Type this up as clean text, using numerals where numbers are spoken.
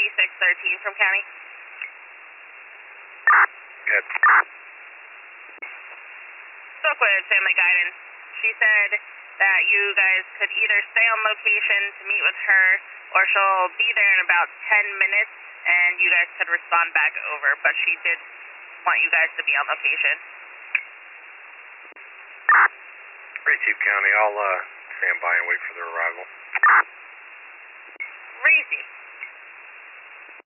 3613 from County. Good. Spoke with Family Guidance. She said that you guys could either stay on location to meet with her, or she'll be there in about 10 minutes, and you guys could respond back over, but she did want you guys to be on location. Receive County, I'll stand by and wait for their arrival. Receive.